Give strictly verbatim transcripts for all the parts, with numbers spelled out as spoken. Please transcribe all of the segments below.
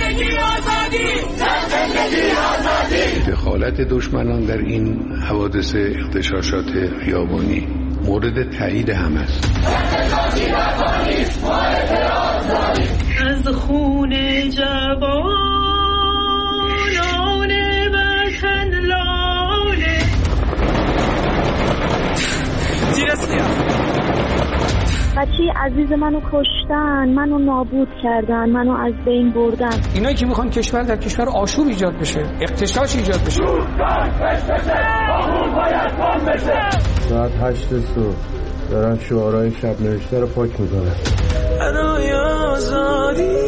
دخالت دشمنان در این حوادث اغتشاشات خیابانی مورد تایید هم است. از خون جوانان وطن لاله بچه عزیز منو کشتن، منو نابود کردن، منو از بین بردن. اینایی که میخوان کشور در کشور آشوب ایجاد بشه، اغتشاش ایجاد بشه. ساعت هشت صبح دارن شعارهای شب نوشته رو پاک میکنن. برای آزادی.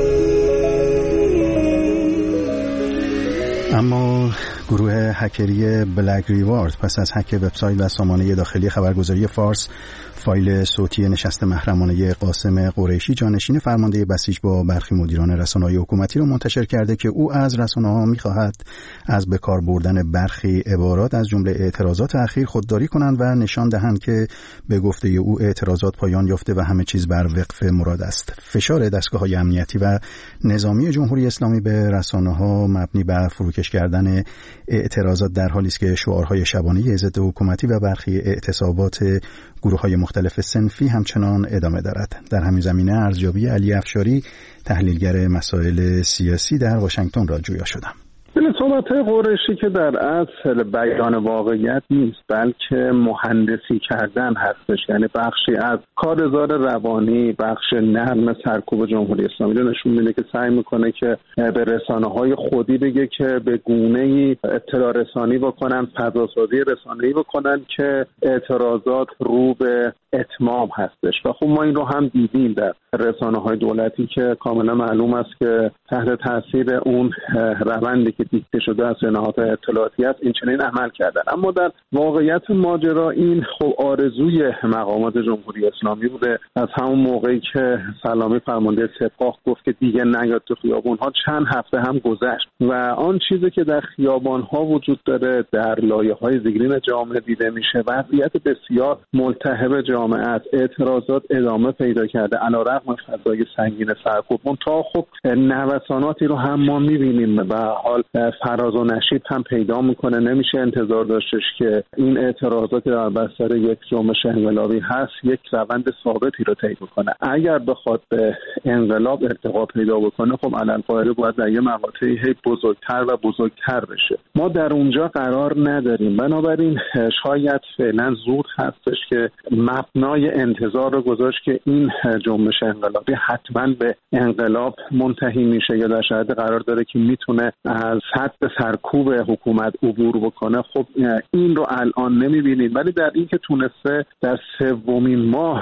اما گروه هکری بلک ریوارد پس از هک وبسایت و سامانه داخلی خبرگزاری فارس فایل صوتی نشست محرمانه قاسم قریشی جانشین فرمانده بسیج با برخی مدیران رسانه‌های حکومتی را منتشر کرده که او از رسانه‌ها می‌خواهد از بکار بردن برخی عبارات از جمله اعتراضات اخیر خودداری کنند و نشان دهند که به گفته او اعتراضات پایان یافته و همه چیز بر وقف مراد است. فشار دستگاه‌های امنیتی و نظامی جمهوری اسلامی به رسانه‌ها مبنی بر فروکش کردن اعتراضات در حالی است که شعارهای شبانه ضد حکومتی و برخی اعتصابات گروه‌های مختلف صنفی همچنان ادامه دارد. در همین زمینه ارزیابی علی افشاری تحلیلگر مسائل سیاسی در واشنگتن را جویا شدم. این صحبت‌های قریشی که در اصل بیان واقعیت نیست بلکه مهندسی کردن هستش، یعنی بخشی از کارزار روانی، بخش نرم سرکوب جمهوری اسلامی رو نشون میده که سعی میکنه که به رسانه‌های خودی بگه که به گونه‌ای اطلاع رسانی بکنن، فضاسازی رسانه‌ای بکنن که اعتراضات رو به اتمام هستش. و خب ما این رو هم دیدیم در رسانه‌های دولتی که کاملا معلوم است که تحت تاثیر اون روندی که دیکته شده از نهادهای اطلاعاتی است این چنین عمل کردن. اما در واقعیت ماجرا این خب آرزوی مقامات جمهوری اسلامی بوده. از همون موقعی که سلامی فرمانده سپاه گفت که دیگه نیاد تو خیابون‌ها چند هفته هم گذشت و آن چیزی که در خیابان‌ها وجود داره در لایه‌های زیرین جامعه دیده میشه. وضعیت بسیار ملتهب جامعه است. اعتراضات ادامه پیدا کرده علیرغم فضای سنگین سرکوب. اون تا خب نوساناتی رو هم ما می‌بینیم و حال فراز و نشیب هم پیدا میکنه. نمیشه انتظار داشتش که این اعتراضات در بستر یک جنبش انقلابی هست یک روند ثابتی رو طی کنه. اگر بخواد به انقلاب ارتقا پیدا بکنه خب علالقاعده باید در یه مقاطعی هی بزرگتر و بزرگتر بشه. ما در اونجا قرار نداریم. بنابراین شاید فعلا زود هستش که مبنای انتظار رو گذاشت که این جنبش انقلابی حتما به انقلاب منتهی میشه یا در شرایط قرار داره که میتونه از حد سرکوب حکومت عبور بکنه. خب این رو الان نمیبینید، ولی در این که تونسته در سومین ماه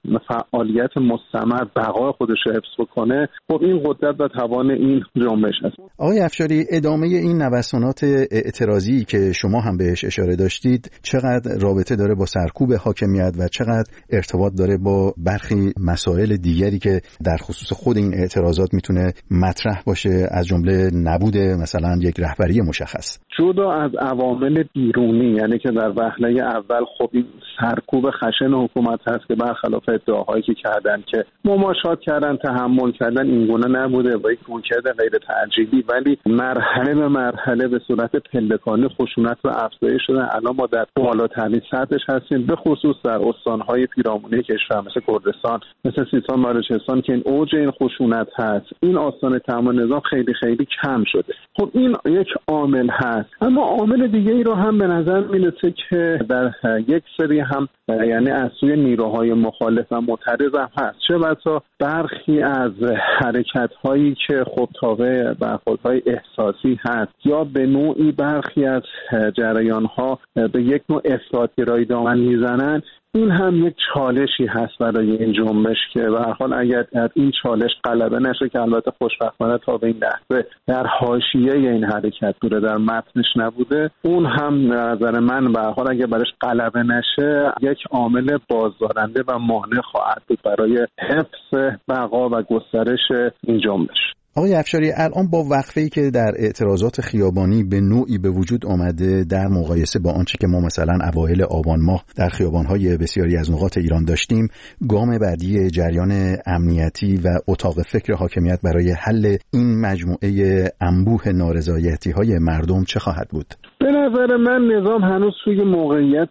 فعالیت مستمر بقای خودش رو حفظ بکنه، خب این قدرت و توان این جنبش است. آقای افشاری، ادامه این نوسانات اعتراضی که شما هم بهش اشاره داشتید چقدر رابطه داره با سرکوب حاکمیت و چقدر ارتباط داره با برخی مسائل دیگری که در خصوص خود این اعتراضات میتونه مطرح باشه، از جمله نبود مثلا یک رهبری مشخص؟ جدا از عوامل بیرونی، یعنی که در وهله اول خب این سرکوب خشن حکومت هست که برخلاف ادعاهایی که کردن که مماشات کردن، تحمل کردن، این گونه نبوده و یک رویکرد غیر ترجیحی، ولی مرحله به مرحله به صورت پلکانی خشونت رو افزایش شده. الان ما در بالاترین سطحش هستیم، به خصوص در استان‌های پیرامونی کشور مثل کردستان، مثل سیستان و بلوچستان که این اوج این خشونت هست. این آستانه تأمین نظام خیلی خیلی کم شده. خب این یک عامل هست، اما عامل دیگه ای رو هم به نظر میرسه که در یک سری هم یعنی از سوی نیروهای مخالف و معترض هم هست، چه بسا برخی از حرکت هایی که خب تابع برخوردهای احساسی هست یا به نوعی برخی از جریان ها به یک نوع افراط‌گرایی دامن میزنن. این هم یک چالشی هست برای این جنبش که به هر حال اگر این چالش غلبه نشه، که البته خوشبختانه تا به این لحظه در حاشیه این حرکت بوده، در متنش نبوده، اون هم به نظر من به هر حال اگر برش غلبه نشه یک عامل بازدارنده و مانع خواهد بود برای حفظ بقا و گسترش این جنبش. آقای افشاری، الان با وقفه‌ای که در اعتراضات خیابانی به نوعی به وجود آمده در مقایسه با آنچه که ما مثلا اوایل آبان ماه در خیابان‌های بسیاری از نقاط ایران داشتیم، گام بعدی جریان امنیتی و اتاق فکر حاکمیت برای حل این مجموعه انبوه نارضایتی‌های مردم چه خواهد بود؟ به نظر من نظام هنوز توی موقعیت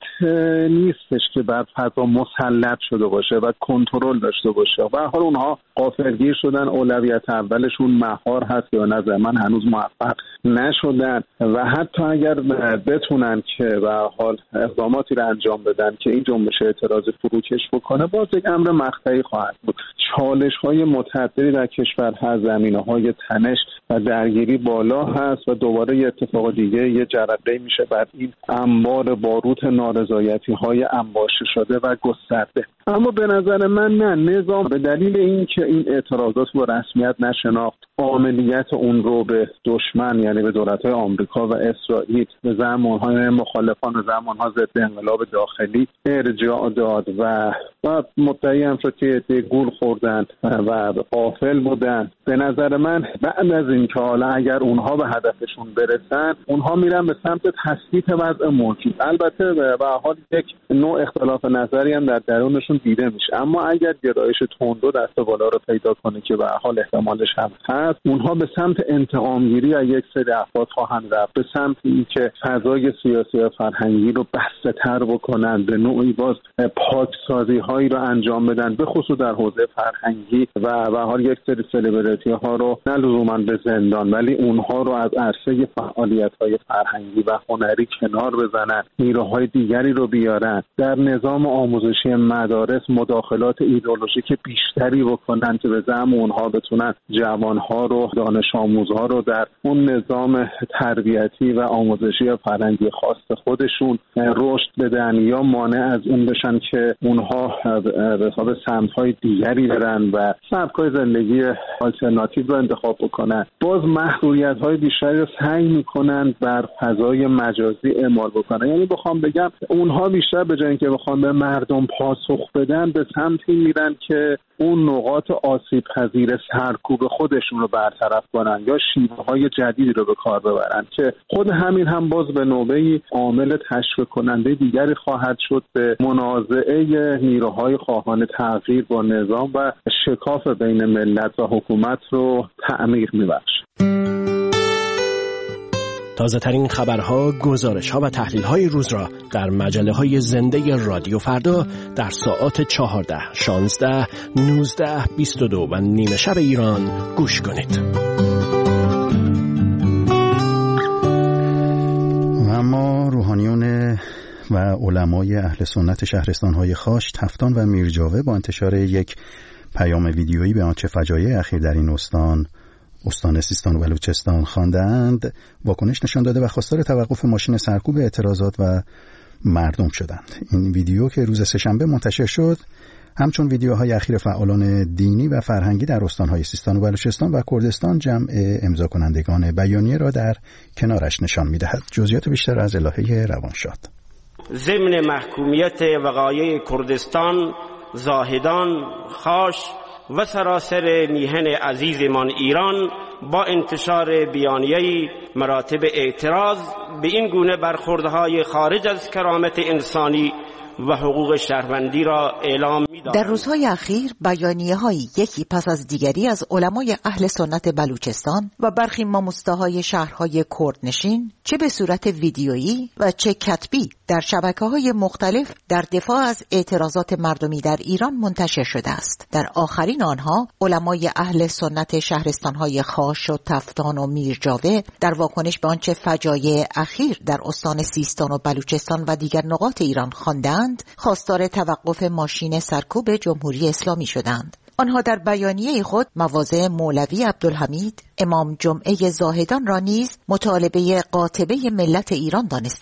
نیستش که بر فضا مسلط شده باشه و کنترل داشته باشه. به هر حال اونها غافلگیر شدن، اولویت اولشون مهار هست که به نظر من هنوز موفق نشدن و حتی اگر بتونن که به هر حال اقداماتی رو انجام بدن که این جنبش اعتراضی فروکش بکنه، باز یک امر مقطعی خواهد بود. چالش‌های متعددی در کشور هست، زمینه‌های تنش و درگیری بالا هست و دوباره یه اتفاق دیگه یه جرقه میشه بر این انبار باروت نارضایتی‌های انباشته شده و گسترده. اما به نظر من نه، نظام به دلیل اینکه این اعتراضات رو رسمیت نشناخت، عملیات اون رو به دشمن یعنی به دولت‌های آمریکا و اسرائیل به زمان‌های مخالفان و زمان‌ها ضد انقلاب داخلی ارجاع داد و بعد مدعی هم شد که عده گول خوردن و غافل بودن. به نظر من بعد از این که حالا اگر اونها به هدفشون برسن، اونها میرن به سمت تثبیت وضع موجود. البته به هر حال یک نوع اختلاف نظری هم در درونشون دیده میشه، اما اگر گرایش تندرو دست بالا رو پیدا کنه که به هر حال احتمالش هم هست، اونها به سمت انتقامگیری از یک سری افراد خواهند رفت، به سمت اینکه فضای سیاسی و فرهنگی رو بسته‌تر بکنن، به نوعی باز پاکسازی هایی رو انجام بدن، به خصوص در حوزه فرهنگی و به حال یک سری سلبریتی ها رو نه لزوما به زندان ولی اونها رو از عرصه فعالیت های فرهنگی و هنری کنار بزنن، نیروهای دیگری رو بیارن، در نظام آموزشی مدارس مداخلات ایدئولوژیک بیشتری بکنن که به زعم اونها بتونن جوانها رو، دانش آموزها رو در اون نظام تربیتی و آموزشی و فرهنگی خاص خودشون رشد بدن یا مانع از اون بشن که اونها به حساب سمت‌های دیگری برن و سبک‌های زندگی آلترناتیو رو انتخاب بکنن. باز محدودیت‌های بیشتری رو سعی می‌کنن بر فضای مجازی اعمال بکنن. یعنی بخوام بگم اونها بیشتر به جای اینکه بخوام به مردم پاسخ بدن، به سمتی میرن که اون نقاط آسیب پذیر سرکوب خودشون رو برطرف کنن یا شیوه‌های جدیدی رو به کار ببرن که خود همین هم باز به نوبه‌ای عامل تشویق کننده دیگری خواهد شد به منازعه نیروهای خواهان تغییر با نظام و شکاف بین ملت و حکومت رو تعمیر می‌بخشه. تازه ترین خبرها، گزارش‌ها و تحلیل‌های روز را در مجله‌های زنده رادیو فردا در ساعات چهارده، شانزده، نوزده، بیست و دو و نیمه شب ایران گوش کنید. اما روحانیون و علمای اهل سنت شهرستان‌های خاش، تفتان و میرجاوه با انتشار یک پیام ویدیویی به آنچه فجایع اخیر در این استان استان سیستان و بلوچستان خواندند، واکنش نشان داده و خواستار توقف ماشین سرکوب اعتراضات و مردم شدند. این ویدیو که روز سه‌شنبه منتشر شد، همچون ویدیوهای اخیر فعالان دینی و فرهنگی در استان‌های سیستان و بلوچستان و کردستان جمع امضا کنندگان بیانیه را در کنارش نشان می‌دهد. جزئیات بیشتر از الهه روانشاد. ضمن محکومیت وقایع کردستان، زاهدان، خاش و سراسر میهن عزیزمان ایران با انتشار بیانیه‌ای مراتب اعتراض به این گونه برخوردهای خارج از کرامت انسانی و حقوق شهروندی را اعلام می‌دارد. در روزهای اخیر بیانیه‌هایی یکی پس از دیگری از علمای اهل سنت بلوچستان و برخی ماموستاهای شهرهای کردنشین چه به صورت ویدیویی و چه کتبی در شبکه‌های مختلف در دفاع از اعتراضات مردمی در ایران منتشر شده است. در آخرین آنها علمای اهل سنت شهرستان‌های خاش و تفتان و میرجاوه در واکنش به آنچه فجایع اخیر در استان سیستان و بلوچستان و دیگر نقاط ایران خواندند، خواستار توقف ماشین سرکوب جمهوری اسلامی شدند. آنها در بیانیه خود مواضع مولوی عبدالحمید امام جمعه زاهدان را نیز مطالبه قاطبه ملت ایران دانستند.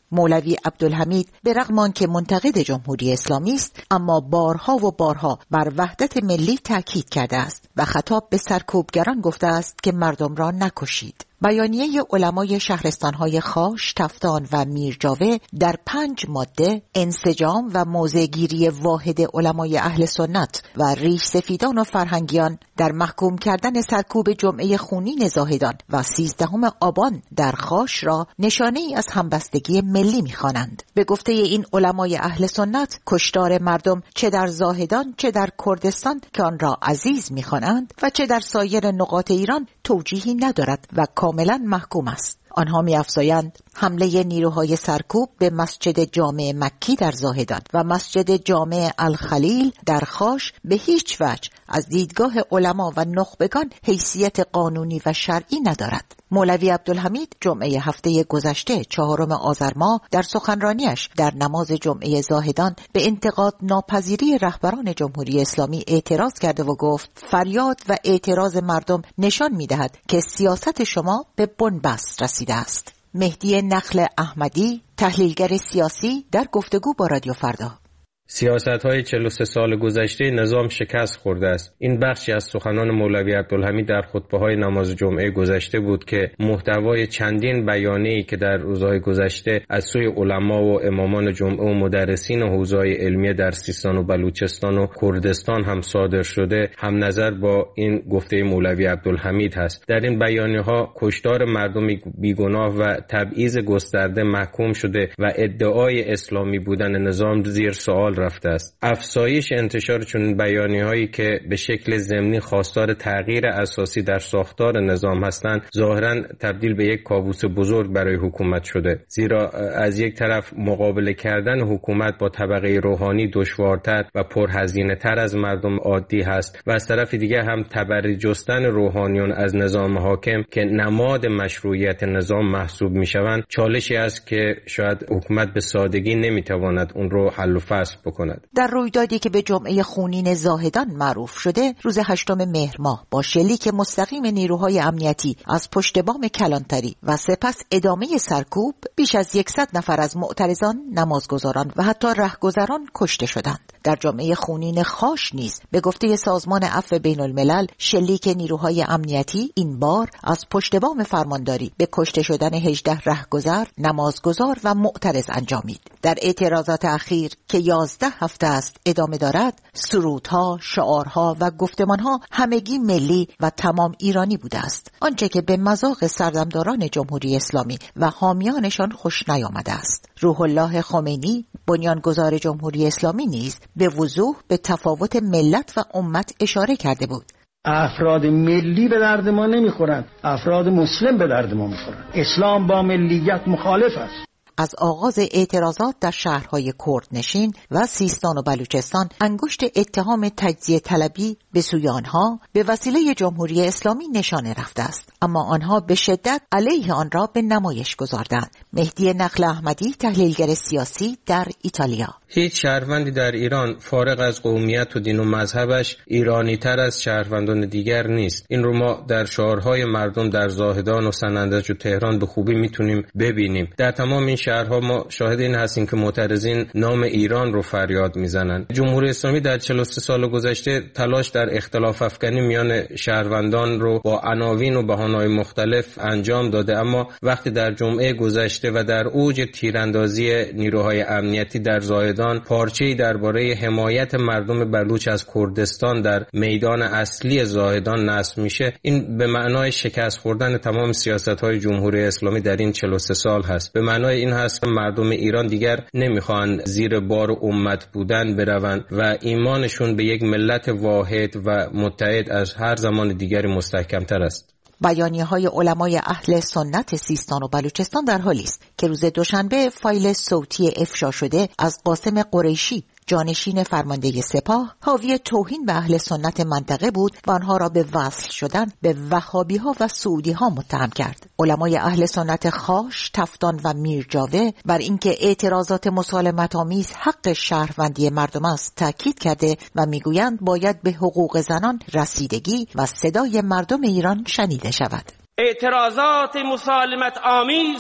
مولوی عبدالحمید به رغم آنکه منتقد جمهوری اسلامی است، اما بارها و بارها بر وحدت ملی تاکید کرده است و خطاب به سرکوبگران گفته است که مردم را نکشید. بیانیه علمای شهرستان‌های خاش، تفتان و میرجاوه در پنج ماده انسجام و موضع‌گیری واحد علمای اهل سنت و ریش سفیدان و فرهنگیان در محکوم کردن سرکوب جمعه خونین زاهدان و سیزدهم آبان در خاش را نشانه ای از همبستگی ملی می‌خوانند. به گفته این علمای اهل سنت، کشتار مردم چه در زاهدان چه در کردستان که آن را عزیز می‌خوانند و چه در سایر نقاط ایران توجیهی ندارد و کاملا محکوم است. آنها می‌افزایند حمله نیروهای سرکوب به مسجد جامع مکی در زاهدان و مسجد جامع الخلیل در خاش به هیچ وجه از دیدگاه علما و نخبگان حیثیت قانونی و شرعی ندارد. مولوی عبدالحمید جمعه هفته گذشته چهارم آذر ماه در سخنرانیش در نماز جمعه زاهدان به انتقاد ناپذیری رهبران جمهوری اسلامی اعتراض کرده و گفت فریاد و اعتراض مردم نشان می‌دهد که سیاست شما به بنبست رسیده است. مهدی نخل احمدی، تحلیلگر سیاسی، در گفتگو با رادیو فردا: سیاست‌های چهل و سه سال گذشته نظام شکست خورده است. این بخشی از سخنان مولوی عبدالحمید در خطبه‌های نماز جمعه گذشته بود که محتوای چندین بیانیه‌ای که در روزهای گذشته از سوی علما و امامان جمعه و مدرسین حوزه‌های علمیه در سیستان و بلوچستان و کردستان هم صادر شده هم نظر با این گفته مولوی عبدالحمید هست. در این بیانیه‌ها کشتار مردم بیگناه و تبعیض گسترده محکوم شده و ادعای اسلامی بودن نظام زیر سوال رفته است. افزایش انتشار چنین بیانیه‌هایی که به شکل ضمنی خواستار تغییر اساسی در ساختار نظام هستند، ظاهراً تبدیل به یک کابوس بزرگ برای حکومت شده. زیرا از یک طرف مقابله کردن حکومت با طبقه روحانی دشوارتر و پرهزینه‌تر از مردم عادی هست و از طرف دیگر هم تبری جستن روحانیون از نظام حاکم که نماد مشروعیت نظام محسوب می‌شوند، چالشی است که شاید حکومت به سادگی نمی‌تواند اون رو حل و فصل بکند. در رویدادی که به جمعه خونین زاهدان معروف شده، روز هشتم مهر ماه با شلیک مستقیم نیروهای امنیتی از پشت بام کلانتری و سپس ادامه سرکوب، بیش از صد نفر از معترضان، نمازگزاران و حتی رهگذران کشته شدند. در جمعه خونین خاش نیز به گفته سازمان عفو بین الملل، شلیک نیروهای امنیتی این بار از پشت بام فرمانداری به کشته شدن هجده رهگذر، نمازگزار و معترض انجامید. در اعتراضات اخیر که یازده هفته است ادامه دارد، سرودها، شعارها و گفتمانها همگی ملی و تمام ایرانی بوده است، آنچه که به مذاق سردمداران جمهوری اسلامی و حامیانشان خوش نیامده است. روح الله خمینی، بنیانگذار جمهوری اسلامی، نیز به وضوح به تفاوت ملت و امت اشاره کرده بود. افراد ملی به درد ما نمیخورند، افراد مسلم به درد ما میخورند. اسلام با ملیت مخالف است. از آغاز اعتراضات در شهرهای کردنشین و سیستان و بلوچستان، انگشت اتهام تجزیه طلبی به سوی آنها به وسیله جمهوری اسلامی نشانه رفته است، اما آنها به شدت علیه آن را به نمایش گذاردند. مهدی نخل احمدی، تحلیلگر سیاسی، در ایتالیا: هیچ شهروندی در ایران فارغ از قومیت و دین و مذهبش ایرانی تر از شهروندان دیگر نیست. این رو ما در شعارهای مردم در زاهدان و سنندج و تهران به خوبی میتونیم ببینیم. در تمام این شهرها ما شاهد این هستیم که معترضین نام ایران رو فریاد میزنن. جمهوری اسلامی در چهل و سه سال گذشته تلاش در اختلاف افکنی میان شهروندان رو با عناوین و بهانه‌های مختلف انجام داده، اما وقتی در جمعه گذشته و در اوج تیراندازی نیروهای امنیتی در زاهدان پارچه‌ای درباره حمایت مردم بلوچ از کردستان در میدان اصلی زاهدان نصب میشه، این به معنای شکست خوردن تمام سیاست‌های جمهوری اسلامی در این چهل و سه سال هست. به معنای این هست که مردم ایران دیگر نمیخوان زیر بار امت بودن بروند و ایمانشون به یک ملت واحد و متحد از هر زمان دیگری مستحکم‌تر است. بیانیه‌های علمای اهل سنت سیستان و بلوچستان در حالی است که روز دوشنبه فایل صوتی افشا شده از قاسم قریشی، جانشین فرمانده سپاه، حاوی توهین به اهل سنت منطقه بود و آنها را به وصل شدن به وهابی‌ها و سعودی‌ها متهم کرد. علمای اهل سنت خاش، تفتان و میرجاوه بر اینکه اعتراضات مسالمت‌آمیز حق شهروندی مردم است تاکید کرده و میگویند باید به حقوق زنان رسیدگی و صدای مردم ایران شنیده شود. اعتراضات مسالمت آمیز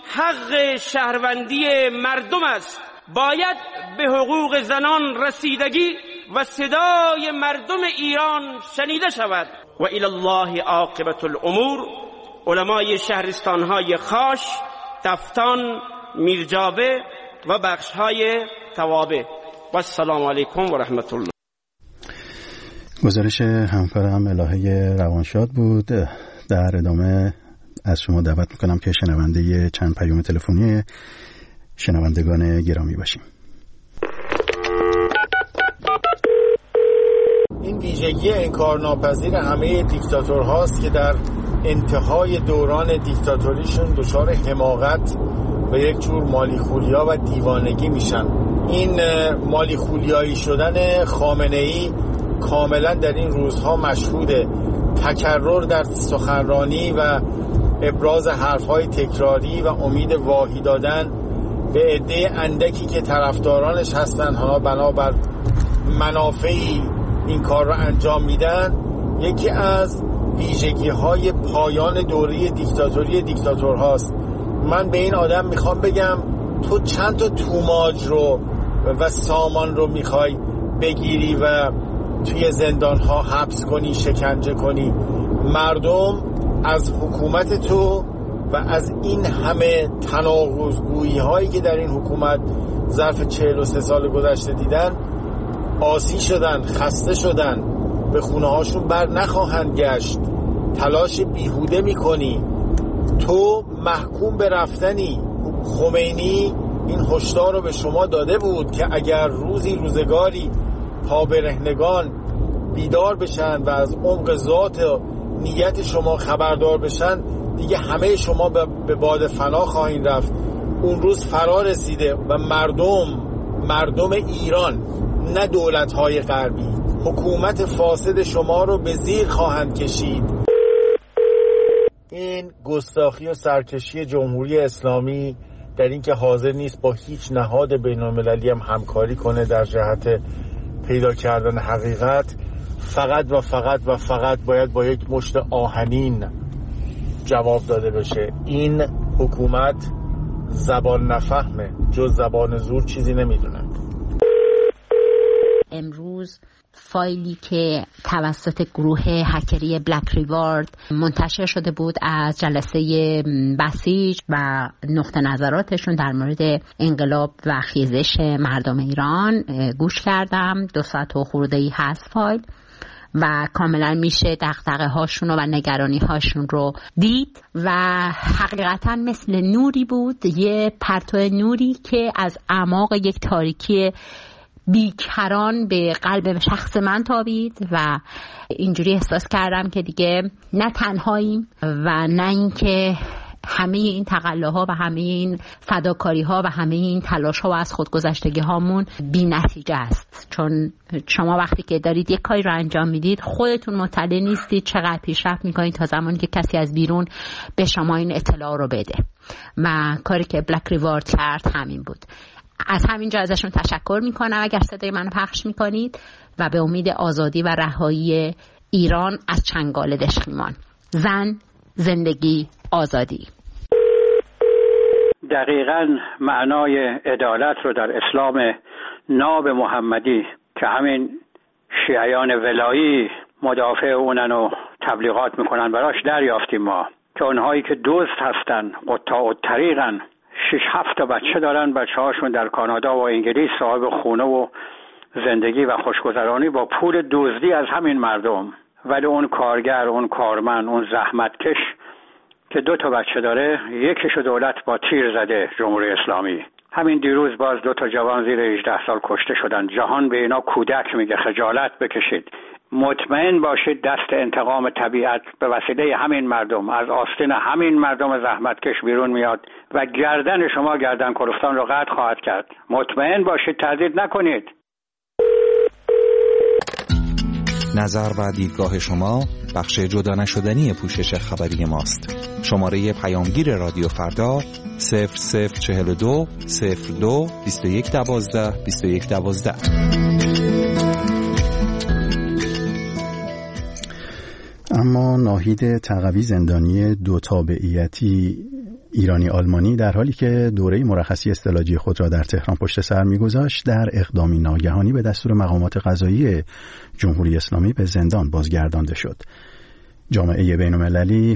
حق شهروندی مردم است. باید به حقوق زنان رسیدگی و صدای مردم ایران شنیده شود. و الی الله عاقبت الامور. علمای شهرستانهای خاش، تفتان، میرجابه و بخشهای توابه. و السلام علیکم و رحمت الله. گزارش همکارم الهه روانشاد بود. در ادامه از شما دعوت میکنم که شنونده چند پیام تلفنی شنوندگان گرامی باشیم. این ویژگی انکارناپذیر همه دیکتاتورهاست که در انتهای دوران دیکتاتوریشون دچار حماقت و یک جور مالی خولیا و دیوانگی میشن. این مالی خولیایی شدن خامنه‌ای کاملا در این روزها مشهوده. تکرر در سخنرانی و ابراز حرفهای تکراری و امید واهی دادن به عده اندکی که طرفدارانش هستن ها بنابر منافعی این کار رو انجام میدن، یکی از ویژگی های پایان دوره دیکتاتوری دیکتاتورهاست. من به این آدم میخوام بگم تو چند تا توماج رو و سامان رو میخوای بگیری و توی زندان ها حبس کنی، شکنجه کنی؟ مردم از حکومت تو و از این همه تناقض‌گویی هایی که در این حکومت ظرف چهل و سه سال گذشته دیدن آسی شدن، خسته شدن، به خونه هاشون بر نخواهند گشت. تلاش بیهوده میکنی، تو محکوم به رفتنی. خمینی این هشدار رو به شما داده بود که اگر روزی روزگاری پابرهنگان بیدار بشن و از عمق ذات نیت شما خبردار بشن، دیگه همه شما به باد فنا خواهید رفت. اون روز فرا رسیده و مردم مردم ایران، نه دولت‌های غربی، حکومت فاسد شما رو به زیر خواهند کشید. این گستاخی و سرکشی جمهوری اسلامی در این که حاضر نیست با هیچ نهاد بین‌المللی هم همکاری کنه در جهت پیدا کردن حقیقت، فقط و فقط و فقط باید با یک مشت آهنین جواب داده بشه. این حکومت زبان نفهمه، جز زبان زور چیزی نمیدونه. امروز فایلی که توسط گروه هکری بلک ریوارد منتشر شده بود از جلسه بسیج و نقطه نظراتشون در مورد انقلاب و خیزش مردم ایران گوش کردم. دو ساعت و خورده‌ای هست فایل و کاملا میشه دغدغه هاشون و نگرانی هاشون رو دید و حقیقتا مثل نوری بود، یه پرتو نوری که از اعماق یک تاریکی بیکران به قلب شخص من تابید و اینجوری احساس کردم که دیگه نه تنهاییم و نه اینکه همه این تقلاها و همه این فداکاری ها و همه این تلاش ها و از خودگذشتگی هامون بی نتیجه است. چون شما وقتی که دارید یک کاری رو انجام میدید خودتون مطلع نیستید چقدر پیشرفت میکنید تا زمانی که کسی از بیرون به شما این اطلاع رو بده و کاری که بلک ریوارد کرد همین بود. از همینجا ازشون تشکر میکنم اگر صدای منو پخش میکنید و به امید آزادی و رهایی ایران از چنگال دشخیمان. زن، زندگی، آزادی. دقیقاً معنای عدالت رو در اسلام ناب محمدی که همین شیعیان ولایی مدافع اونن و تبلیغات میکنن براش دریافتیم ما، که اونهایی که دزد هستن، قطاع الطریقن، شش هفت تا بچه دارن، بچه هاشون در کانادا و انگلیس صاحب خونه و زندگی و خوشگذرانی با پول دزدی از همین مردم. ولی اون کارگر، اون کارمن، اون زحمتکش که دو تا بچه داره، یکیشو دولت با تیر زده، جمهوری اسلامی. همین دیروز باز دو تا جوان زیر هجده سال کشته شدن. جهان به اینا کودک میگه، خجالت بکشید. مطمئن باشید دست انتقام طبیعت به وسیله همین مردم از آستین همین مردم زحمتکش بیرون میاد و گردن شما گردن کلفتان رو قطع خواهد کرد. مطمئن باشید، تردید نکنید. نظر و دیدگاه شما بخش جدا نشدنی پوشش خبری ماست. شماره پیامگیر رادیو فردا صفر صفر چهل و دو صفر دو بیست و یک دوازده بیست و یک دوازده. اما ناهید تقوی زندانی دو تابعیتی ایرانی آلمانی در حالی که دوره مرخصی استعلاجی خود را در تهران پشت سر می‌گذاشت، در اقدامی ناگهانی به دستور مقامات قضایی جمهوری اسلامی به زندان بازگردانده شد. جامعه بین‌المللی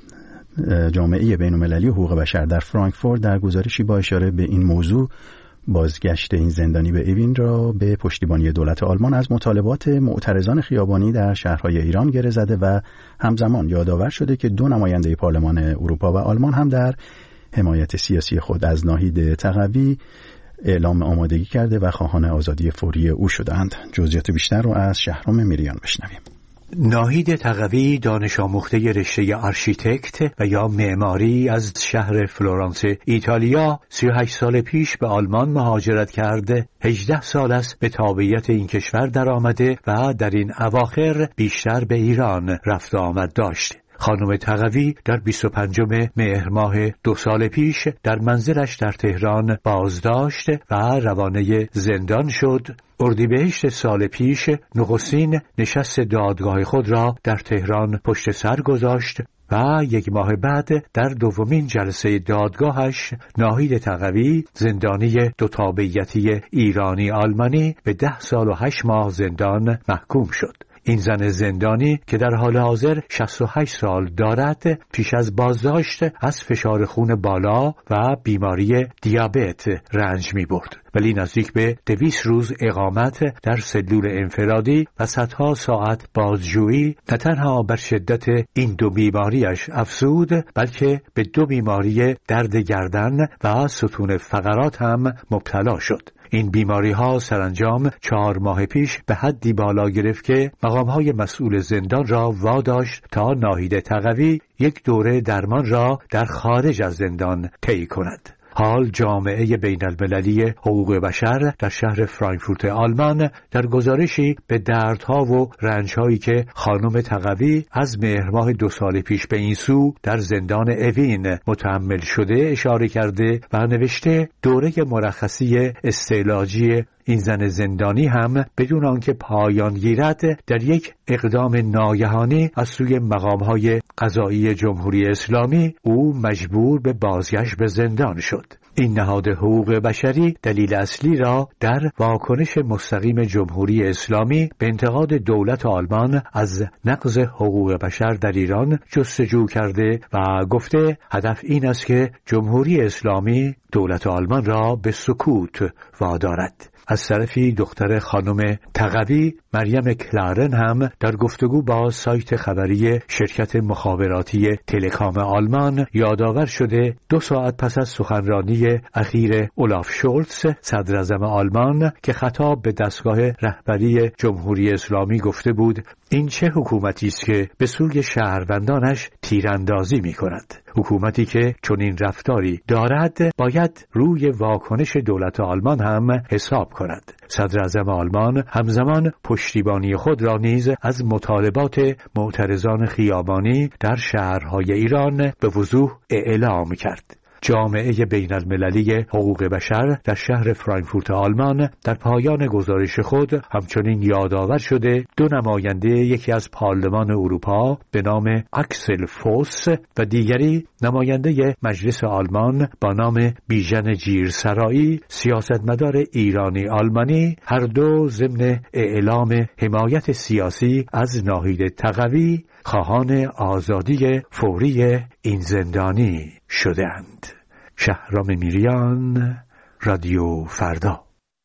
جامعه بین‌المللی حقوق بشر در فرانکفورت در گزارشی با اشاره به این موضوع بازگشت این زندانی به اوین را به پشتیبانی دولت آلمان از مطالبات معترضان خیابانی در شهرهای ایران گره زده و همزمان یادآور شده که دو نماینده پارلمان اروپا و آلمان هم در حمایت سیاسی خود از ناهید تقوی اعلام آمادگی کرده و خواهان آزادی فوری او شدند. جزئیات بیشتر رو از شهرام میریان بشنویم. ناهید تقوی دانش آموخته رشته آرشیتکت و یا معماری از شهر فلورانس ایتالیا سی و هشت سال پیش به آلمان مهاجرت کرده. هجده سال است به تابعیت این کشور در آمده و در این اواخر بیشتر به ایران رفت و آمد داشت. خانم تقوی در بیست و پنجم مهر ماه دو سال پیش در منزلش در تهران بازداشت و روانه زندان شد. اردیبهشت سال پیش نخستین نشست دادگاه خود را در تهران پشت سر گذاشت و یک ماه بعد در دومین جلسه دادگاهش ناهید تقوی زندانی دو تابعیتی ایرانی آلمانی به ده سال و هشت ماه زندان محکوم شد. این زن زندانی که در حال حاضر شصت و هشت سال دارد، پیش از بازداشت از فشار خون بالا و بیماری دیابت رنج می برد، ولی نزدیک به دویست روز اقامت در سلول انفرادی و صدها ساعت بازجویی نه تنها بر شدت این دو بیماریش افزود، بلکه به دو بیماری درد گردن و ستون فقرات هم مبتلا شد. این بیماری ها سرانجام چهار ماه پیش به حدی بالا گرفت که مقام های مسئول زندان را واداشت تا ناهید تقوی یک دوره درمان را در خارج از زندان طی کند. حال جامعه بین المللی حقوق بشر در شهر فرانکفورت آلمان در گزارشی به دردها و رنجهایی که خانم تقوی از مهر ماه دو سال پیش به این سو در زندان اوین متحمل شده اشاره کرده و نوشته دوره مرخصی استعلاجی این زن زندانی هم بدون آنکه پایان گیرد در یک اقدام ناگهانی از سوی مقام‌های قضایی جمهوری اسلامی او مجبور به بازگشت به زندان شد. این نهاد حقوق بشری دلیل اصلی را در واکنش مستقیم جمهوری اسلامی به انتقاد دولت آلمان از نقض حقوق بشر در ایران جستجو کرده و گفته هدف این است که جمهوری اسلامی دولت آلمان را به سکوت وادارد. از طرفی دختر خانم تقوی مریم کلارن هم در گفتگو با سایت خبری شرکت مخابراتی تلکام آلمان یادآور شده دو ساعت پس از سخنرانی اخیر اولاف شولتز صدر اعظم آلمان که خطاب به دستگاه رهبری جمهوری اسلامی گفته بود این چه حکومتی است که به سوی شهروندانش تیراندازی می کند؟ حکومتی که چنین رفتاری دارد باید روی واکنش دولت آلمان هم حساب کند. صدر اعظم آلمان همزمان پشتیبانی خود را نیز از مطالبات معترضان خیابانی در شهرهای ایران به وضوح اعلام کرد. جامعه بین المللی حقوق بشر در شهر فرانکفورت آلمان در پایان گزارش خود همچنین یادآور شده دو نماینده یکی از پارلمان اروپا به نام اکسل فوس و دیگری نماینده مجلس آلمان با نام بیژن جیرسرایی سیاستمدار ایرانی آلمانی هر دو ضمن اعلام حمایت سیاسی از ناهید تقوی خواهان آزادی فوری این زندانی شدند. شهرام میریان، رادیو فردا.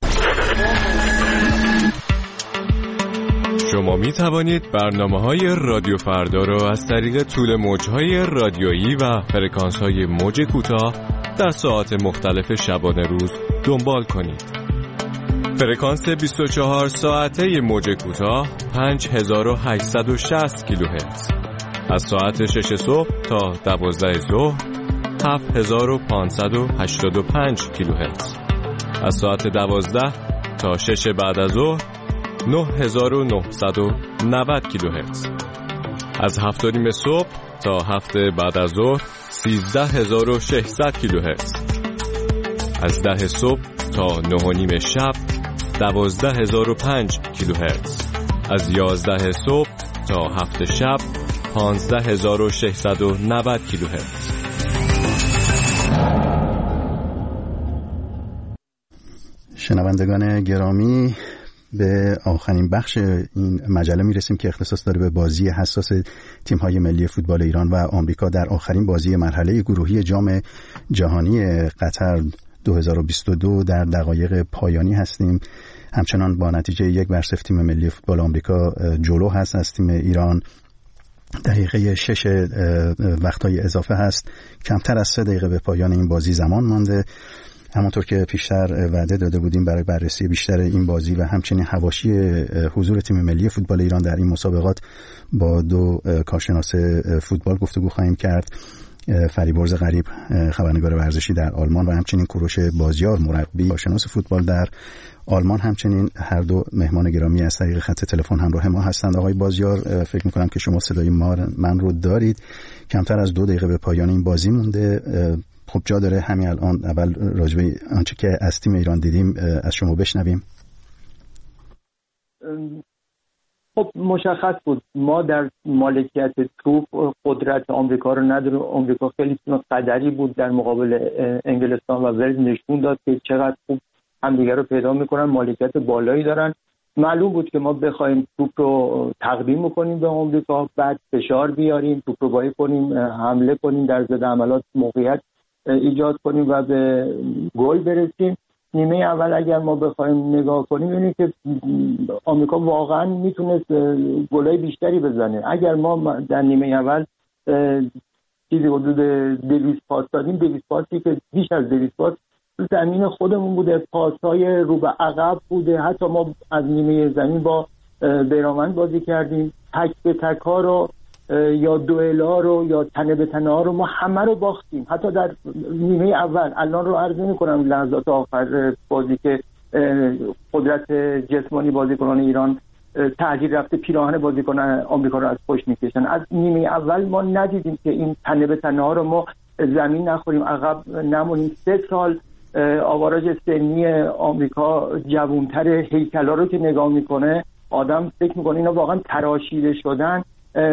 شما می توانید برنامه‌های رادیو فردا را از طریق طول موج‌های رادیویی و فرکانس‌های موج کوتاه در ساعات مختلف شبانه روز دنبال کنید. فرکانس بیست و چهار ساعته موج کوتاه پنج هزار و هشتصد و شصت کیلوهرتز. از ساعت شش صبح تا دوازده ظهر هفت هزار و پانصد و هشتاد و پنج کیلوهرتز. از ساعت دوازده تا شش بعد از ظهر نه هزار و نهصد و نود کیلوهرتز. از هفت و نیم صبح تا هفت بعد از ظهر سیزده هزار و ششصد کیلوهرتز. از ده صبح تا نه و نیم شب دوازده هزار و پنج کیلوهرتز. از یازده صبح تا هفت شب پانزده هزار و ششصد و نود کیلوهرتز. شنوندگان گرامی، به آخرین بخش این مجله میرسیم که اختصاص داره به بازی حساس تیم‌های ملی فوتبال ایران و آمریکا در آخرین بازی مرحله گروهی جام جهانی قطر دو هزار و بیست و دو. در دقایق پایانی هستیم. همچنان با نتیجه یک بر صفر تیم ملی فوتبال آمریکا جلو هست از تیم ایران. دقیقه شش وقتای اضافه هست. کمتر از سه دقیقه به پایان این بازی زمان مانده. همونطور که پیشتر وعده داده بودیم برای بررسی بیشتر این بازی و همچنین حواشی حضور تیم ملی فوتبال ایران در این مسابقات با دو کارشناس فوتبال گفتگو خواهیم کرد. فریبرز غریب، خبرنگار ورزشی در آلمان، و همچنین کوروش بازیار، مربی کارشناس فوتبال در آلمان، همچنین هر دو مهمان گرامی از طریق خط تلفن همراه ما هستند. آقای بازیار، فکر می‌کنم که شما صدای ما من رو دارید. کمتر از دو دقیقه به پایان این بازی مونده. خب جا داره همین الان اول راجع به آنچه که از تیم ایران دیدیم از شما بشنویم. خب مشخص بود ما در مالکیت توپ قدرت آمریکا رو نداریم. آمریکا خیلی تیم قدری بود در مقابل انگلستان و ولز، نشون داد که چقدر خوب همدیگه رو پیدا میکنن، مالکیت بالایی دارن. معلوم بود که ما بخوایم توپ رو تقدیم کنیم به آمریکا، بعد فشار بیاریم، توپ رو بایی کنیم، حمله کنیم، در ضد حملات موقعیت ایجاد کنیم و به گل برسیم. نیمه اول اگر ما بخوایم نگاه کنیم ببینیم که آمریکا واقعا میتونست گلای بیشتری بزنه. اگر ما در نیمه اول چیزی حدود دویست پاس دادیم، دویست پاسی که بیش از دویست پاس زمین خودمون بوده، پاس‌های رو به عقب بوده، حتی ما از نیمه زمین با بیرامند بازی کردیم، تک به تک ها رو یا دوئلا رو یا تنه به تنه ها رو ما همه رو باختیم. حتی در نیمه اول، الان رو عرض نمی‌کنم لحظات آخر بازی که قدرت جسمانی بازیکنان ایران تغییر رفته، پیراهن بازیکنان آمریکا رو از پشت می‌کشن. از نیمه اول ما ندیدیم که این تنه به تنه ها رو ما زمین نخوریم، عقب نمونیم. سه سال آوارج سنی آمریکا جوانتر، هیکلا رو که نگاه میکنه آدم فکر میکنه اینا واقعا تراشیده شدن.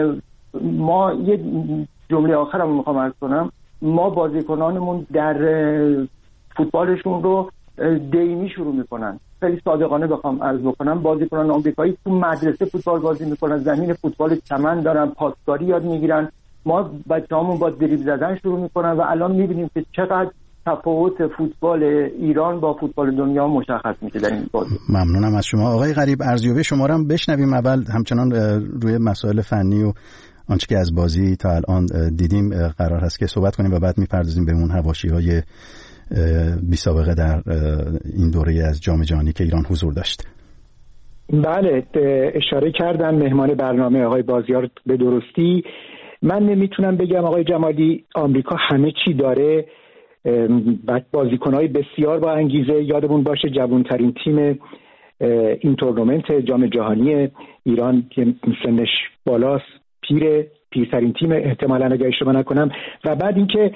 ما یه جمله آخرم میخوام عرض کنم، ما بازیکنانمون در فوتبالشون رو دیمی شروع میکنن. خیلی صادقانه بخوام عرض بکنم، بازیکنان آمریکایی تو مدرسه فوتبال بازی میکنن، زمین فوتبال چمن دارن، پاسکاری یاد میگیرن. ما بچه‌هامون با دریبل زدن شروع میکنن و الان میبینیم که چقدر تفاوت فوتبال ایران با فوتبال دنیا مشخص میشه در این بازی. ممنونم از شما آقای غریب. ارزیابی شما رو هم بشنویم اول، همچنان روی مسائل فنی و آنچه که از بازی تا الان دیدیم قرار هست که صحبت کنیم و بعد میپردازیم به اون حواشی‌های بی سابقه در این دوره از جام جهانی که ایران حضور داشت. بله، اشاره کردن مهمان برنامه آقای بازیار به درستی. من نمیتونم بگم آقای جمالی آمریکا همه چی داره. بازیکن‌های بسیار با انگیزه، یادمون باشه جوان‌ترین تیم این تورنمنت جام جهانی ایران که سنش بالاست، پیر پیرترین تیم احتمالاً اگه اشتباه نکنم. و بعد اینکه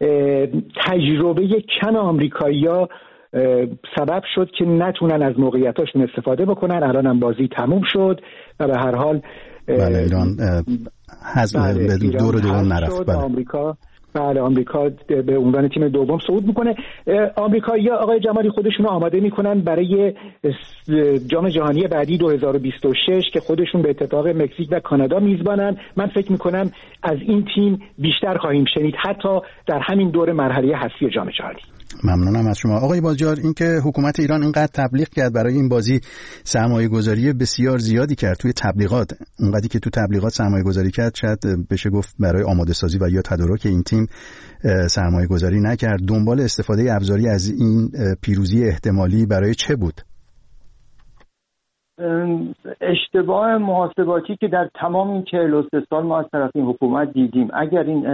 تجربه کم آمریکایی‌ها سبب شد که نتونن از موقعیتاشون استفاده بکنن. الان هم بازی تموم شد و به هر حال بله ایران حذف به دور دوم نرفت. بله آمریکا بله آمریکا به عنوان تیم دوم صعود میکنه. آمریکایی‌ها آقای جمالی خودشون رو آماده میکنن برای جام جهانی بعدی دو هزار و بیست و شش که خودشون به اتفاق مکزیک و کانادا میزبانن. من فکر میکنم از این تیم بیشتر خواهیم شنید حتی در همین دور مرحله حذفی جام جهانی. ممنونم از شما آقای بازیار. اینکه حکومت ایران اینقدر تبلیغ کرد برای این بازی، سرمایه گذاری بسیار زیادی کرد توی تبلیغات، اونقدری که تو تبلیغات سرمایه گذاری کرد شاید بشه گفت برای آماده سازی و یا تدارک این تیم سرمایه گذاری نکرد. دنبال استفاده ابزاری از این پیروزی احتمالی برای چه بود؟ اشتباه محاسباتی که در تمام این چهل و سه سال ما از طرف این حکومت دیدیم. اگر این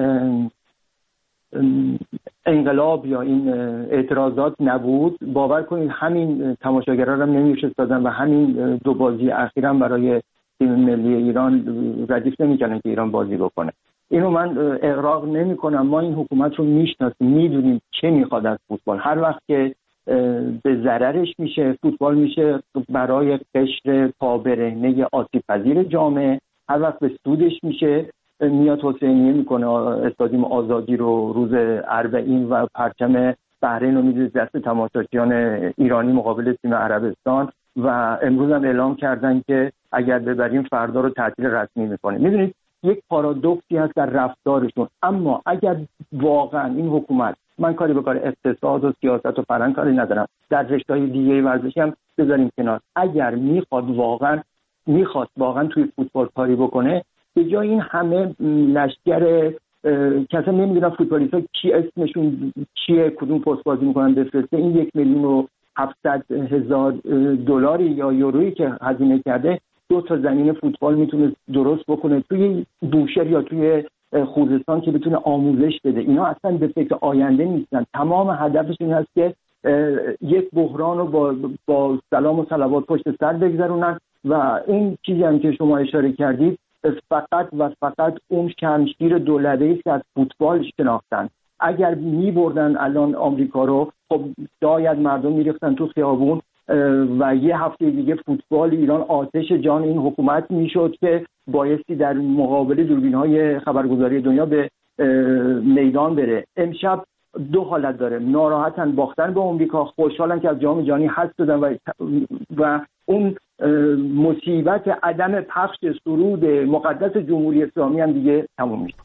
انقلاب یا این اعتراضات نبود، باور کنید همین تماشاگرها رو نمی‌شناختن و همین دو بازی اخیراً برای تیم ملی ایران ردیف نمی‌کردن که ایران بازی بکنه. اینو من اغراق نمی‌کنم. ما این حکومت رو میشناسیم، میدونیم چه می‌خواد از فوتبال. هر وقت که به ضررش میشه، فوتبال میشه برای قشر پابرهنه آسیب پذیر جامعه. هر وقت به سودش میشه میاد حسینیه میکنه استادیوم آزادی رو روز اربعین و پرچم بحرین رو میدید دست تماشاچیان ایرانی مقابل تیم عربستان و امروز هم اعلام کردن که اگر ببریم فردا رو تعطیل رسمی میکنیم. میدونید یک پارادوکسی هست در رفتارشون. اما اگر واقعا این حکومت، من کاری به کار اقتصاد و سیاست و فرهنگ کاری ندارم، در رشته‌های دیگه ورزشی هم بذاریم کنار، اگر میخواد واقعا میخواد واقعا توی فوتبال کاری بکنه، به جای این همه لشکر که اصلا نمیدونم فوتبالیست‌ها کی اسمشون چیه، کدوم پست بازی میکنن بفرسته، این یک میلیون و هفتصد هزار دلاری یا یورویی که هزینه کرده دو تا زمین فوتبال میتونه درست بکنه توی بوشهر یا توی خوزستان که بتونه آموزش بده. اینا اصلا به فکر آینده نیستن. تمام هدفشون این هست که یک بحران رو با, با سلام و صلوات پشت سر بگذرونن و این چیزی هم که شما اشاره کردید فقط و فقط اون شمشیر دولته‌ای است که از فوتبال شناختن. اگر می‌بردن الان آمریکا رو، خب شاید مردم می‌ریختن تو خیابون و یه هفته دیگه فوتبال ایران آتش جان این حکومت میشد که بایستی در مقابل دوربین‌های خبرگزاری دنیا به میدان بره. امشب دو حالت داره، ناراحتن باختن به آمریکا، خوشحالن که از جام جهانی حذف شدن و و اون مصیبت عدم پخش سرود مقدس جمهوری اسلامی هم دیگه تموم میشه.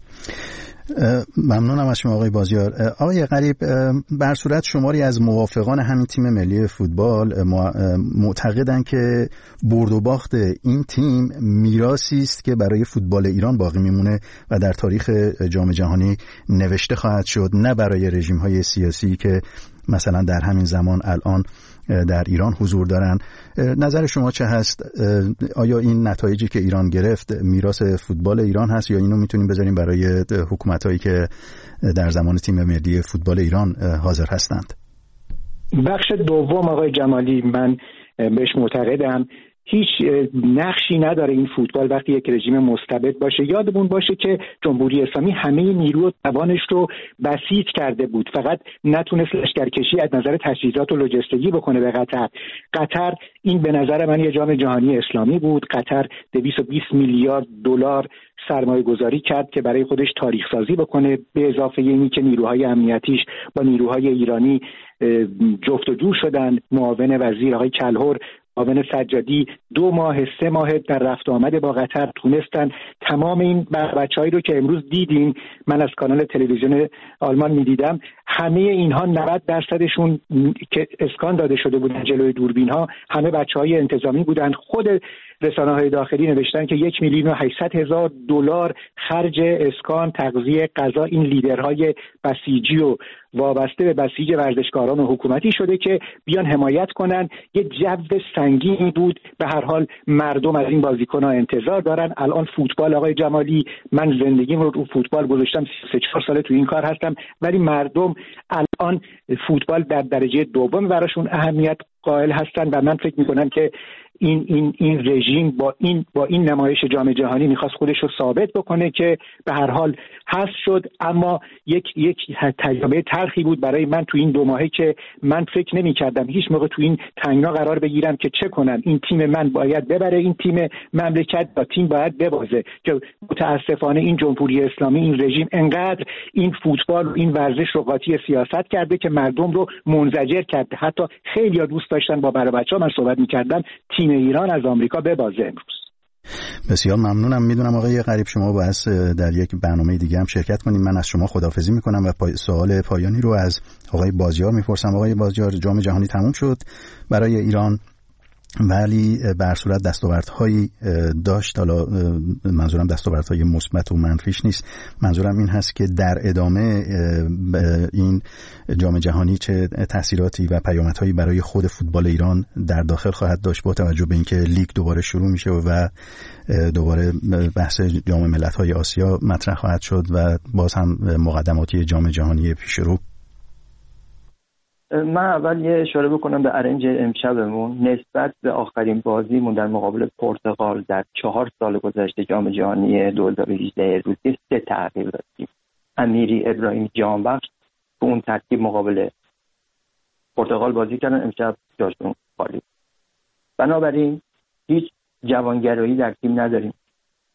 ممنونم از شما آقای بازیار. آقای غریب، بر صورت شماری از موافقان همین تیم ملی فوتبال معتقدند که برد و باخت این تیم میراثی است که برای فوتبال ایران باقی میمونه و در تاریخ جام جهانی نوشته خواهد شد، نه برای رژیم‌های سیاسی که مثلا در همین زمان الان در ایران حضور دارن. نظر شما چه هست؟ آیا این نتایجی که ایران گرفت میراث فوتبال ایران هست یا اینو میتونیم بذاریم برای حکومتایی که در زمان تیم ملی فوتبال ایران حاضر هستند؟ بخش دوم آقای جمالی، من بهش معتقدم. هیچ نقشی نداره این فوتبال وقتی یک رژیم مستبد باشه. یادمون باشه که جمهوری اسلامی همه نیرو و توانش رو بسیط کرده بود، فقط نتونست لشکرکشی از نظر تجهیزات و لوجستیکی بکنه به قطر. قطر این به نظر من یه جام جهانی اسلامی بود. قطر دویست و بیست میلیارد دلار سرمایه گذاری کرد که برای خودش تاریخ سازی بکنه، به اضافه اینی که نیروهای امنیتیش با نیروهای ایرانی جفت و جور شدن. معاون وزیر آقای کلهر، معاون سجادی دو ماه سه ماه در رفت آمد با قطر تونستن تمام این بچه‌هایی رو که امروز دیدیم، من از کانال تلویزیون آلمان می‌دیدم، همه اینها نود درصدشون که اسکان داده شده بودن جلوی دوربین ها همه بچه‌های انتظامی بودن. خود رسانه‌های داخلی نوشتن که یک میلیون و هشتصد هزار دلار خرج اسکان، تغذیه، غذا این لیدرهای بسیجی و وابسته به بسیج ورزشکاران و حکومتی شده که بیان حمایت کنن. یه جو سنگینی بود. به هر حال مردم از این بازیکن‌ها انتظار دارن. الان فوتبال آقای جمالی، من زندگیم رو رو فوتبال گذاشتم، سه چهار ساله تو این کار هستم، ولی مردم الان فوتبال در درجه دوم براشون اهمیت قائل هستن و من فکر می‌کنم که این این این رژیم با این با این نمایش جام جهانی می‌خواست خودش رو ثابت بکنه که به هر حال حذف شد. اما یک یک تجربه تلخی بود برای من تو این دو ماهه که من فکر نمی‌کردم هیچ موقع تو این تنگنا قرار بگیرم که چه کنم. این تیم من باید ببره، این تیم مملکت با تیم باید ببازه، که متاسفانه این جمهوری اسلامی، این رژیم انقدر این فوتبال و این ورزش رو قاطی سیاست کرده که مردم رو منزجر کرده. حتی خیلی‌ها دوست داشتن با برای بچه‌ها من صحبت می‌کردم تیم ایران از آمریکا ببازه امروز. بسیار ممنونم. میدونم آقای غریب شما باید در یک برنامه دیگه هم شرکت کنیم. من از شما خداحافظی میکنم و پای سوال پایانی رو از آقای بازیار میپرسم. آقای بازیار، جام جهانی تموم شد برای ایران، ولی به هر صورت دستاوردهایی داشت. حالا منظورم دستاوردهای مثبت و منفیش نیست، منظورم این هست که در ادامه این جام جهانی چه تاثیراتی و پیامدهایی برای خود فوتبال ایران در داخل خواهد داشت، با توجه به اینکه لیگ دوباره شروع میشه و دوباره بحث جام ملت‌های آسیا مطرح خواهد شد و باز هم مقدماتی جام جهانی پیش رو. من اول یه اشاره بکنم به ارنج امشبمون. نسبت به آخرین بازیمون در مقابل پرتغال در چهار سال گذشته جام جهانی دو هزار و هجده روسیه سه تغییر داشتیم. امیری ابراهیم جانبخش تو اون ترکیب مقابل پرتغال بازی کردن، امشب جاشون خالی. بنابراین هیچ جوانگرایی در تیم نداریم.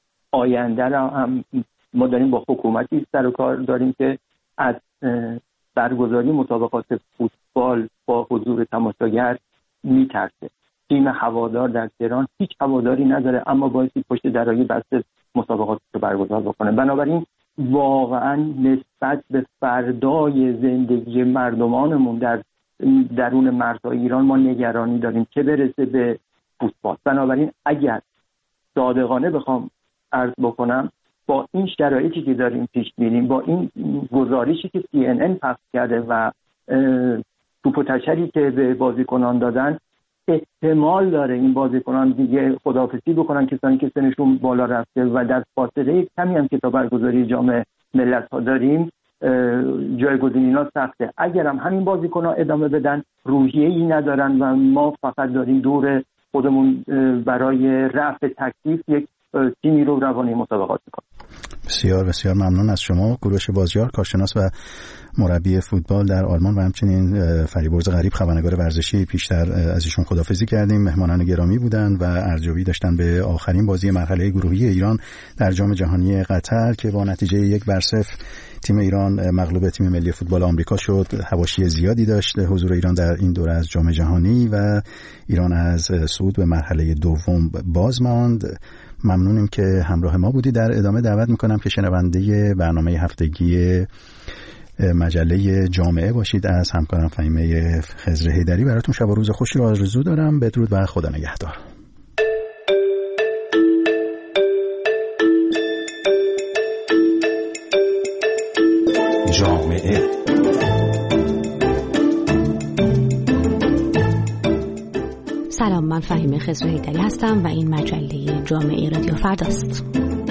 آینده را هم ما داریم با حکومتی سر و کار داریم که از برگزاری مسابقات فوتبال با حضور تماشاگر میترسه. تیم هوادار در تهران هیچ هواداری نداره، اما بایستی پشت درهای بسته مسابقات رو برگزار بکنه. بنابراین واقعا نسبت به فردای زندگی مردمانمون در درون مرزهای ایران ما نگرانی داریم که برسه به فوتبال. بنابراین اگر صادقانه بخوام عرض بکنم، با این شرایطی که داریم پیش میریم، با این گزارشی که سی ان ان پخش کرده و توپ و تشری که به بازیکنان دادن، احتمال داره این بازیکنان دیگه خداحافظی بکنن، کسانی که سنشون بالا رفته و در فاصله کمی هم که تا برگزاری جام ملت‌ها داریم جایگزین اینا سخته. اگر هم همین بازیکن‌ها ادامه بدن روحیه‌ای ندارن و ما فقط داریم دور خودمون برای رفع تکلیف یک تیمی رو روانی مسابقات می‌کنیم. بسیار بسیار ممنون از شما کوروش بازیار، کارشناس و مربی فوتبال در آلمان، و همچنین فریبرز غریب، خبرنگار ورزشی. پیشتر از ایشون خداحافظی کردیم. مهمانان گرامی بودند و ارزیابی داشتن به آخرین بازی مرحله گروهی ایران در جام جهانی قطر که با نتیجه یک بر صفر تیم ایران مغلوب تیم ملی فوتبال آمریکا شد. حواشی زیادی داشت حضور ایران در این دوره از جام جهانی و ایران از صعود به مرحله دوم باز ماند. ممنونیم که همراه ما بودی. در ادامه دعوت میکنم که شنونده برنامه هفتگی مجله جامعه باشید. از همکارم فهیمه خضر حیدری براتون شب و روز خوشی رو آرزو دارم. بدرود و خدا نگهدار. جامعه سلام، من فهیمه خضر حیدری هستم و این مجله جامعه رادیو فرداست.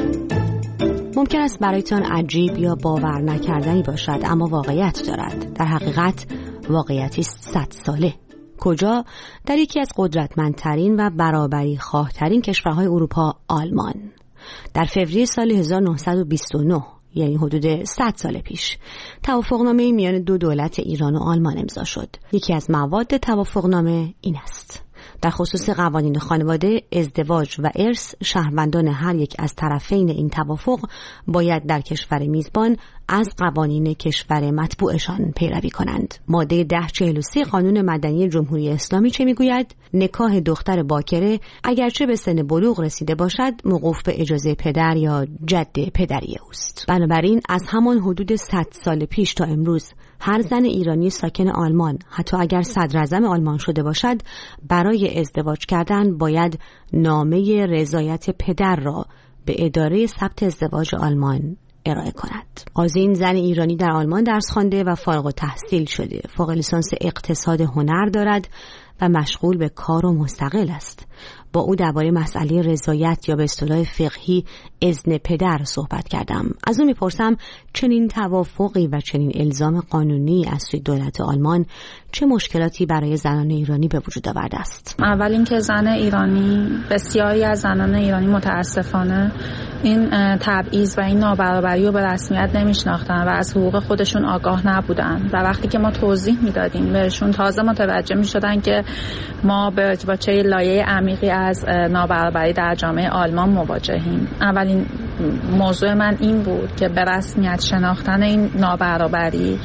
ممکن است برایتان عجیب یا باور نکردنی باشد، اما واقعیت دارد. در حقیقت واقعیتی صد ساله. کجا؟ در یکی از قدرتمندترین و برابری خواهترین کشورهای اروپا، آلمان. در فوریه سال هزار و نهصد و بیست و نه، یعنی حدود صد سال پیش، توافقنامه میان دو دولت ایران و آلمان امضا شد. یکی از مواد توافقنامه این است: در خصوص قوانین خانواده، ازدواج و ارث، شهروندان هر یک از طرفین این توافق باید در کشور میزبان از قوانین کشور مطبوعشان پیروی کنند. ماده ده چهل و سه قانون مدنی جمهوری اسلامی چه میگوید؟ نکاح دختر باکره اگرچه به سن بلوغ رسیده باشد موقوف به اجازه پدر یا جد پدری اوست. بنابراین از همان حدود صد سال پیش تا امروز هر زن ایرانی ساکن آلمان، حتی اگر صدر اعظم آلمان شده باشد، برای ازدواج کردن باید نامه رضایت پدر را به اداره ثبت ازدواج آلمان ارائه کند. آذین زن ایرانی در آلمان درس خوانده و فارغ التحصیل شده. فوق لیسانس اقتصاد هنر دارد و مشغول به کار و مستقل است. با او درباره مسئله رضایت یا به اصطلاح فقهی اذن پدر صحبت کردم. از او میپرسم چنین توافقی و چنین الزام قانونی از سوی دولت آلمان چه مشکلاتی برای زنان ایرانی به وجود آورده است؟ اول اینکه زن ایرانی، بسیاری از زنان ایرانی متاسفانه این تبعیض و این نابرابری رو به رسمیت نمیشناختن و از حقوق خودشون آگاه نبودن و وقتی که ما توضیح میدادیم بهشون تازه متوجه میشدن که ما به ارتباطه لایه عمیقی از نابرابری در جامعه آلمان مواجهیم. اولین موضوع من این بود که به رسمیت شناختن این نابرابری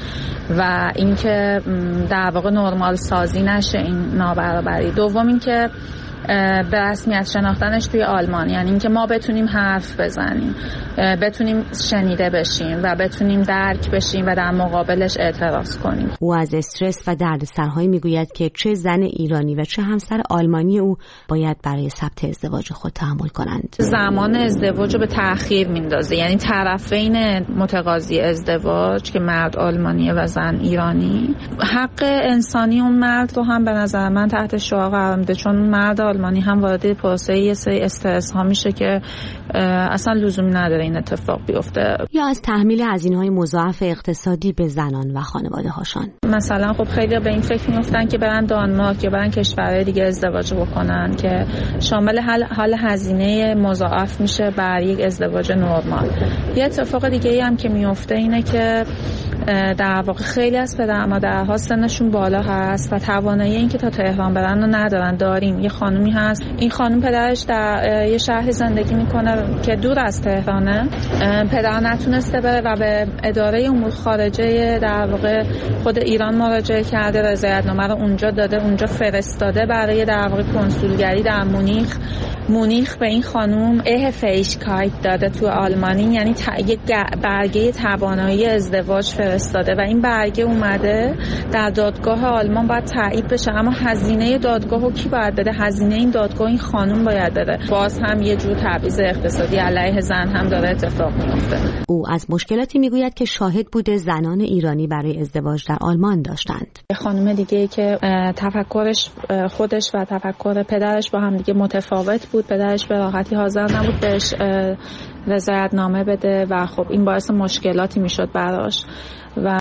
و اینکه در واقع نرمال سازی نشه این نابرابری. دوم اینکه به رسمیت شناختنش توی آلمان، یعنی اینکه ما بتونیم حرف بزنیم، بتونیم شنیده بشیم و بتونیم درک بشیم و در مقابلش اعتراض کنیم. او از استرس و دردسرهایی میگوید که چه زن ایرانی و چه همسر آلمانی او باید برای ثبت ازدواج خود تحمل کنند. زمان ازدواج رو به تأخیر میندازه، یعنی طرفین متقاضی ازدواج که مرد آلمانیه و زن ایرانی، حق انسانی اون مرد رو هم به نظر من تحت شعار قرار میده، چون مرد آلمانی هم وارد پروسه یه سری استرس ها میشه که اصلا لزومی نداره این اتفاق بیفته. یا از تحمیل هزینه‌های مضاعف اقتصادی به زنان و خانواده هاشان. مثلا خب خیلی به این فکر میافتن که برن دانمارک یا برن کشورهای دیگه ازدواج بکنن که شامل حل حال هزینه مضاعف میشه بر یک ازدواج نرمال. یه اتفاق دیگه ای هم که میفته اینه که در واقع خیلی از پدر مادرها سنشون بالا هست و توانایی این که تا تهران برن رو ندارن. داریم یه خانم خانومی هست. این خانم پدرش در یه شهر زندگی میکنه که دور از تهرانه. پدر نتونسته بره و به اداره امور خارجه در واقع خود ایران مراجعه کرده، رضایتنامه رو اونجا داده، اونجا فرستاده برای در واقع کنسولگری در مونیخ. مونیخ به این خانم اه فیشکایت داده تو آلمانی، یعنی یک برگه توانایی ازدواج فرستاده و این برگه اومده در دادگاه آلمان باید تایید بشه، اما هزینه دادگاهو کی باید بده؟ هزینه این دادگاه این خانم باید بده. باز هم یه جور تبعیض اقتصادی علیه زن هم داره اتفاق میفته. او از مشکلاتی میگوید که شاهد بوده زنان ایرانی برای ازدواج در آلمان داشتند. خانم دیگه که تفکرش خودش و تفکر پدرش با هم دیگه متفاوت بود، پدرش به راحتی حاضر نبود بهش رضایتنامه بده و خب این باعث مشکلاتی میشد براش و